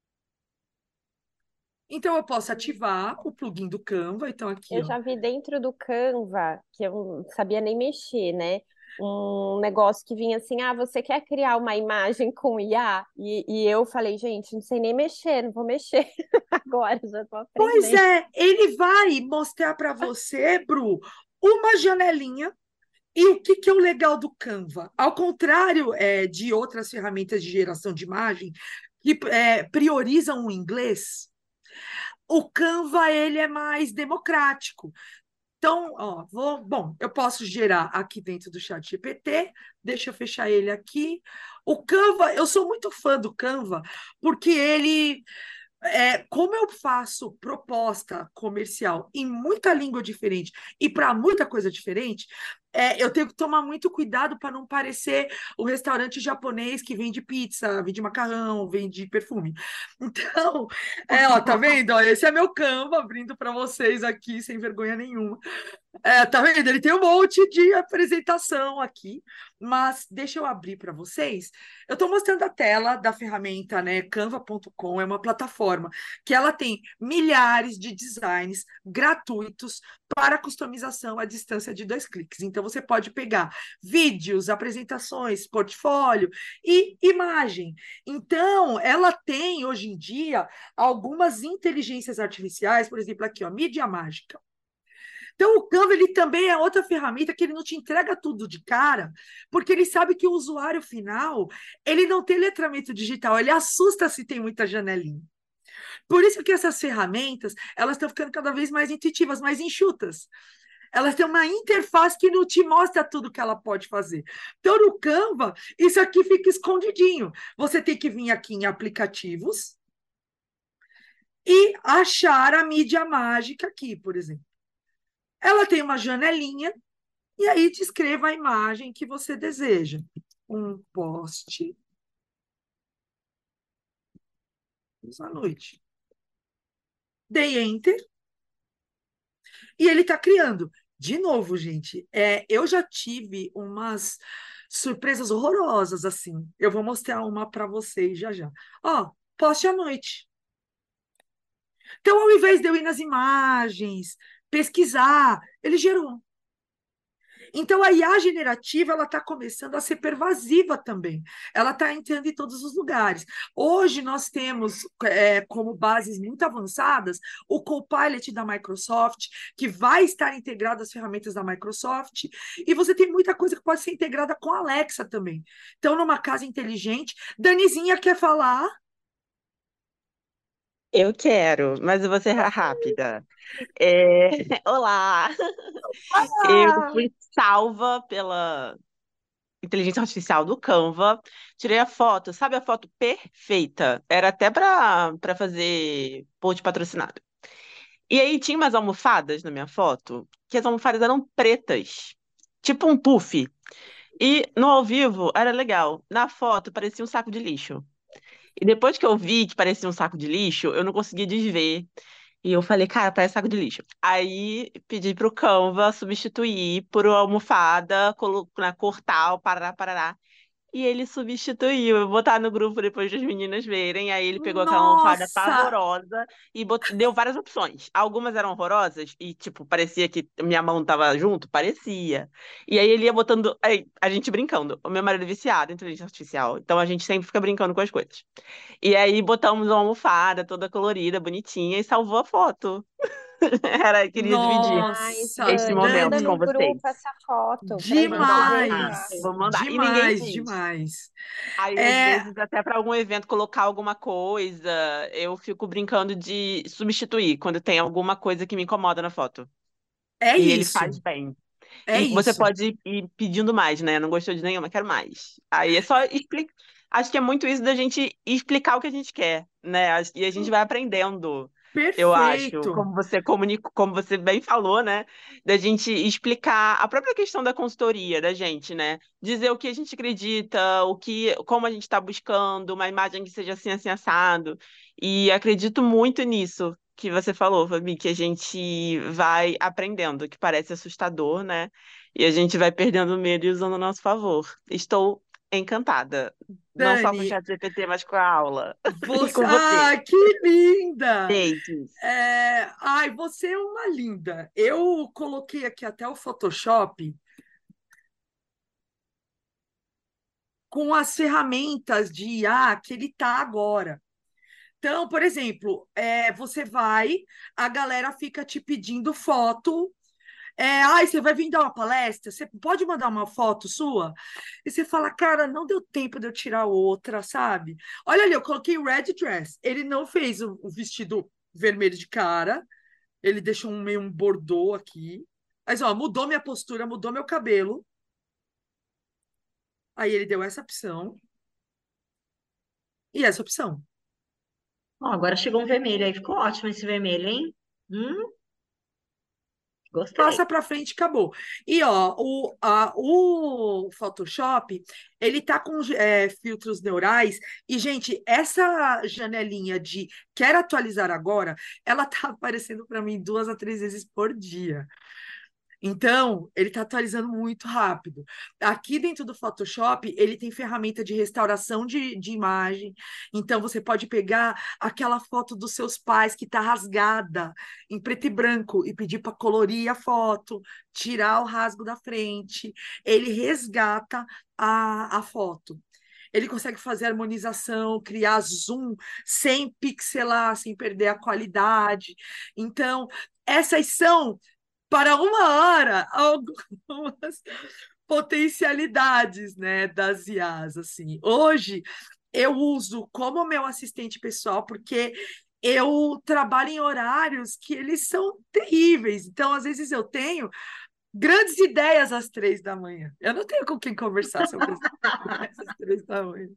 Então, eu posso ativar o plugin do Canva. Então, aqui, Eu ó. já vi dentro do Canva, que eu não sabia nem mexer, né? Um negócio que vinha assim: ah, você quer criar uma imagem com IA? E eu falei, gente, não sei nem mexer, não vou mexer agora, já tô Pois aprendendo. é, ele vai mostrar para você, Bru, uma janelinha. E o que é o legal do Canva? Ao contrário de outras ferramentas de geração de imagem que priorizam o inglês, o Canva ele é mais democrático. Então, ó, bom, eu posso gerar aqui dentro do chat GPT, deixa eu fechar ele aqui. O Canva, eu sou muito fã do Canva, porque ele como eu faço proposta comercial em muita língua diferente e para muita coisa diferente, eu tenho que tomar muito cuidado para não parecer o restaurante japonês que vende pizza, vende macarrão, vende perfume. Então, ó, tá vendo? Ó, esse é meu Canva abrindo para vocês aqui, sem vergonha nenhuma. Tá vendo? Ele tem um monte de apresentação aqui, mas deixa eu abrir para vocês. Eu estou mostrando a tela da ferramenta, né? Canva.com é uma plataforma que ela tem milhares de designs gratuitos para customização à distância de 2 cliques. Então, você pode pegar vídeos, apresentações, portfólio e imagem. Então, ela tem, hoje em dia, algumas inteligências artificiais, por exemplo, aqui, ó, mídia mágica. Então, o Canva ele também é outra ferramenta que ele não te entrega tudo de cara, porque ele sabe que o usuário final ele não tem letramento digital, ele assusta se tem muita janelinha. Por isso que essas ferramentas elas estão ficando cada vez mais intuitivas, mais enxutas. Elas têm uma interface que não te mostra tudo que ela pode fazer. Então, no Canva, isso aqui fica escondidinho. Você tem que vir aqui em aplicativos e achar a mídia mágica aqui, por exemplo. Ela tem uma janelinha e aí descreva a imagem que você deseja. Um poste à noite. Dei Enter e ele está criando. De novo, gente, eu já tive umas surpresas horrorosas assim. Eu vou mostrar uma para vocês já já. Ó, poste à noite. Então, ao invés de eu ir nas imagens, pesquisar, ele gerou. Então, a IA generativa ela está começando a ser pervasiva também. Ela está entrando em todos os lugares. Hoje, nós temos como bases muito avançadas o Copilot da Microsoft, que vai estar integrado às ferramentas da Microsoft, e você tem muita coisa que pode ser integrada com a Alexa também. Então, numa casa inteligente, Danizinha quer falar? Eu quero, mas eu vou ser rápida. É, Olá! Eu Ah, fui salva pela inteligência artificial do Canva. Tirei a foto, sabe a foto perfeita? Era até para fazer post patrocinado. E aí tinha umas almofadas na minha foto, que as almofadas eram pretas, tipo um puff. E no ao vivo era legal. Na foto parecia um saco de lixo. E depois que eu vi que parecia um saco de lixo, eu não conseguia desver. E eu falei, cara, parece saco de lixo. Aí pedi pro Canva substituir por uma almofada, cortar, o parará, parará. E ele substituiu. Eu vou botar no grupo depois das meninas verem. Aí ele pegou aquela almofada nossa! pavorosa e deu várias opções. Algumas eram horrorosas e, tipo, parecia que minha mão tava junto. Parecia. E aí ele ia botando. Aí, a gente brincando. O meu marido é viciado em inteligência artificial. Então a gente sempre fica brincando com as coisas. E aí botamos uma almofada toda colorida, bonitinha, e salvou a foto. Queria dividir Demais, Nossa, este Dani. Manda momento com no Dani, grupo. grupo essa foto pra Vou gente ver, demais, cara. vou mandar. E ninguém demais, diz. demais. Aí, às É, vezes, até para algum evento colocar alguma coisa, eu fico brincando de substituir quando tem alguma coisa que me incomoda na foto. é E ele faz isso, bem. é E você isso. pode ir pedindo mais, né? Não gostou de nenhuma, quero mais. Aí é só explicar. Acho que é muito isso da gente explicar o que a gente quer, né? E a gente vai aprendendo, eu acho, Perfeito. como você comunicou, como você bem falou, né? Da gente explicar a própria questão da consultoria da gente, né? Dizer o que a gente acredita, como a gente está buscando, uma imagem que seja assim, assim, assado. E acredito muito nisso que você falou, Fabi, que a gente vai aprendendo, que parece assustador, né? E a gente vai perdendo medo e usando a nosso favor. Estou encantada. Não só com o Dani, ChatGPT, mas com a aula. E você. com você. Ah, que linda! Beijos. Ai, você é uma linda. Eu coloquei aqui até o Photoshop com as ferramentas de IA que ele tá agora. Então, por exemplo, você vai, a galera fica te pedindo foto. Ai, você vai vir dar uma palestra? Você pode mandar uma foto sua? E você fala, cara, não deu tempo de eu tirar outra, sabe? Olha ali, eu coloquei red dress. Ele não fez o vestido vermelho de cara, ele deixou meio um bordô aqui. Mas, ó, mudou minha postura, mudou meu cabelo. Aí ele deu essa opção e essa opção. Ó, agora chegou um vermelho aí, ficou ótimo esse vermelho, hein? Gostei. Passa para frente, acabou. E ó, o Photoshop, ele tá com filtros neurais, e, gente, essa janelinha de quero atualizar agora, ela tá aparecendo para mim 2 a 3 vezes por dia. Então, ele está atualizando muito rápido. Aqui dentro do Photoshop, ele tem ferramenta de restauração de imagem. Então, você pode pegar aquela foto dos seus pais que está rasgada em preto e branco e pedir para colorir a foto, tirar o rasgo da frente. Ele resgata a foto. Ele consegue fazer harmonização, criar zoom sem pixelar, sem perder a qualidade. Então, essas são para uma hora algumas potencialidades, né, das IAs, assim. Hoje eu uso como meu assistente pessoal porque eu trabalho em horários que eles são terríveis. Então, às vezes eu tenho grandes ideias às 3 da manhã. Eu não tenho com quem conversar sobre as ideias às 3 da manhã.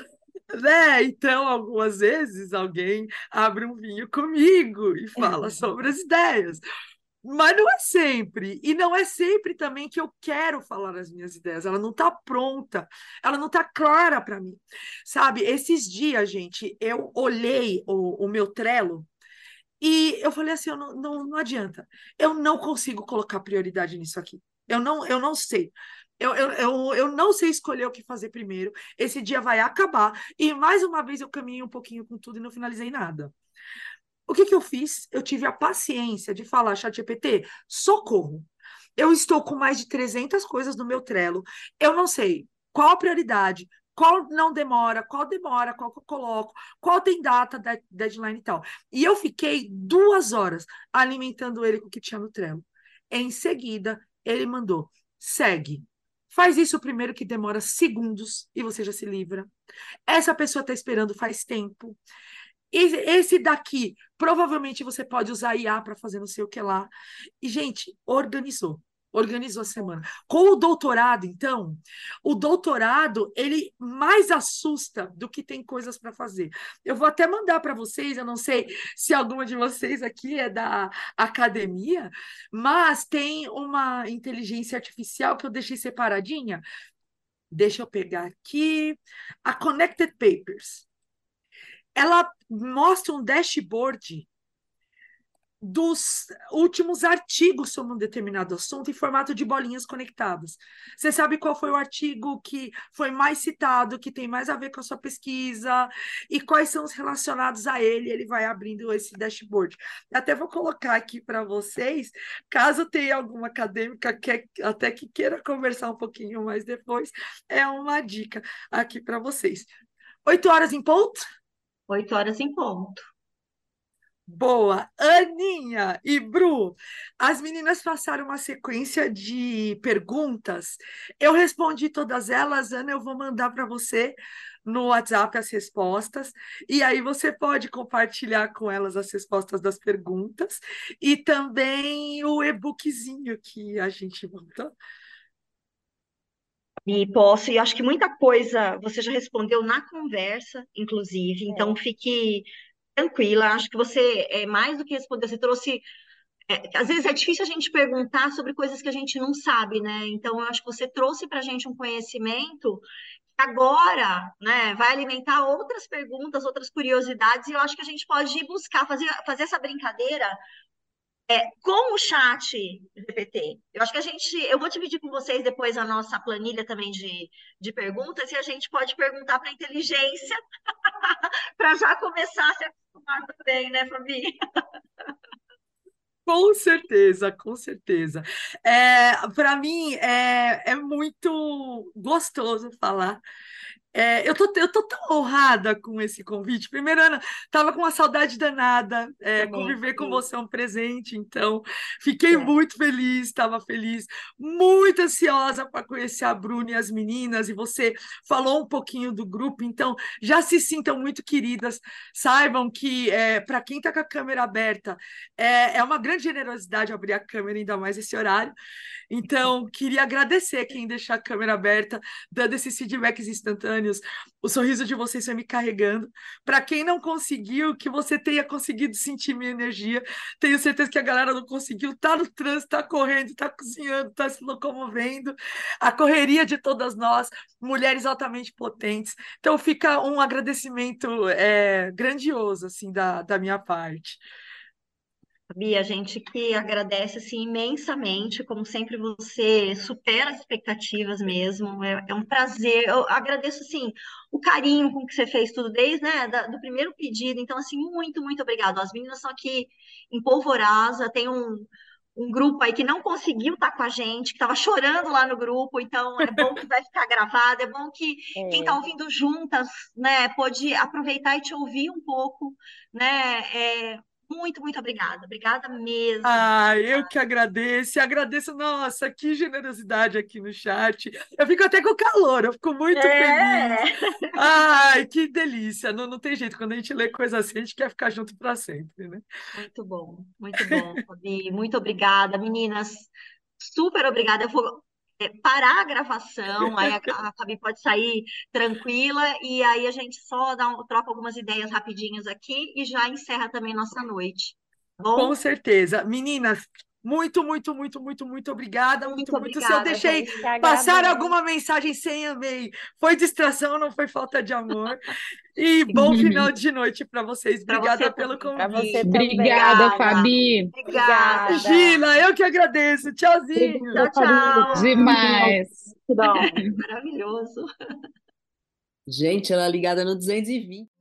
Né? Então, algumas vezes alguém abre um vinho comigo e fala sobre as ideias. Mas não é sempre. E não é sempre também que eu quero falar as minhas ideias. Ela não está pronta, ela não está clara para mim. Sabe, esses dias, gente, eu olhei o meu Trello e eu falei assim: não adianta. Eu não consigo colocar prioridade nisso aqui. Eu não sei. Eu não sei escolher o que fazer primeiro. Esse dia vai acabar. E mais uma vez eu caminhei um pouquinho com tudo e não finalizei nada. O que eu fiz? Eu tive a paciência de falar, ChatGPT, socorro. Eu estou com mais de 300 coisas no meu Trello. Eu não sei qual a prioridade, qual não demora, qual que eu coloco, qual tem data, deadline e tal. E eu fiquei 2 horas alimentando ele com o que tinha no Trello. Em seguida, ele mandou: segue. Faz isso primeiro, que demora segundos e você já se livra. Essa pessoa está esperando faz tempo. Esse daqui, provavelmente você pode usar IA para fazer não sei o que lá. E, gente, organizou. Organizou a semana. Com o doutorado, então, o doutorado, ele mais assusta do que tem coisas para fazer. Eu vou até mandar para vocês, eu não sei se alguma de vocês aqui é da academia, mas tem uma inteligência artificial que eu deixei separadinha. Deixa eu pegar aqui. A Connected Papers. Ela mostra um dashboard dos últimos artigos sobre um determinado assunto em formato de bolinhas conectadas. Você sabe qual foi o artigo que foi mais citado, que tem mais a ver com a sua pesquisa, e quais são os relacionados a ele? Ele vai abrindo esse dashboard. Até vou colocar aqui para vocês, caso tenha alguma acadêmica até que queira conversar um pouquinho mais depois, é uma dica aqui para vocês. 8 horas em ponto? 8 horas em ponto. Boa. Aninha e Bru, as meninas passaram uma sequência de perguntas. Eu respondi todas elas. Ana, eu vou mandar para você no WhatsApp as respostas, e aí você pode compartilhar com elas as respostas das perguntas e também o e-bookzinho que a gente montou. E posso, e acho que muita coisa você já respondeu na conversa, inclusive, então fique tranquila. Acho que você é mais do que respondeu, você trouxe. Às vezes é difícil a gente perguntar sobre coisas que a gente não sabe, né? Então, eu acho que você trouxe para a gente um conhecimento que agora, né, vai alimentar outras perguntas, outras curiosidades, e eu acho que a gente pode ir buscar, fazer essa brincadeira com o chat GPT. Eu acho que eu vou dividir com vocês depois a nossa planilha também de perguntas, e a gente pode perguntar para a inteligência para já começar a se acostumar também, né, Fabi? Com certeza, com certeza. Para mim é muito gostoso falar. Eu tô tão honrada com esse convite. Primeiro, Ana, estava com uma saudade danada. Também. Conviver com você é um presente, então fiquei muito feliz, estava feliz, muito ansiosa para conhecer a Bruna e as meninas. E você falou um pouquinho do grupo, então já se sintam muito queridas. Saibam que, para quem está com a câmera aberta, é uma grande generosidade abrir a câmera, ainda mais esse horário. Então, queria agradecer quem deixar a câmera aberta, dando esses feedbacks instantâneos, o sorriso de vocês foi me carregando. Para quem não conseguiu, que você tenha conseguido sentir minha energia. Tenho certeza que a galera não conseguiu, tá no trânsito, tá correndo, tá cozinhando, tá se locomovendo. A correria de todas nós, mulheres altamente potentes. Então fica um agradecimento grandioso assim da minha parte. Bia, a gente que agradece assim, imensamente, como sempre você supera as expectativas mesmo, é um prazer, eu agradeço assim, o carinho com que você fez tudo desde, né, do primeiro pedido, então assim, muito, muito obrigado, as meninas estão aqui em Polvorosa, tem um grupo aí que não conseguiu estar com a gente, que estava chorando lá no grupo, então é bom que vai ficar gravado, é bom que quem está É. ouvindo juntas, né, pode aproveitar e te ouvir um pouco, né, muito, muito obrigada. Obrigada mesmo. Ah, eu que agradeço, e agradeço, nossa, que generosidade aqui no chat. Eu fico até com calor, eu fico muito feliz. É, Ai, que delícia. Não, não tem jeito, quando a gente lê coisa assim, a gente quer ficar junto para sempre, né? muito bom, Fabi. Muito obrigada, meninas. Super obrigada. Eu vou parar a gravação, aí a Fabi pode sair tranquila e aí a gente só troca algumas ideias rapidinhas aqui e já encerra também nossa noite. Tá Com bom? certeza. Meninas, muito, muito, muito, muito, muito obrigada. Muito, Muito muito. Se eu obrigada, deixei Que passar agradeço. alguma mensagem sem amei, foi distração, não foi falta de amor. E bom final de noite para vocês. Para você Obrigada pelo também, Para Fabi. você convite. também. Obrigada, Obrigada. Fabi. Obrigada. Obrigada. Imagina, eu que agradeço. Tchauzinho. Tchau, Obrigada, Fabi. tchau. Demais. Maravilhoso. Gente, ela é ligada no 220.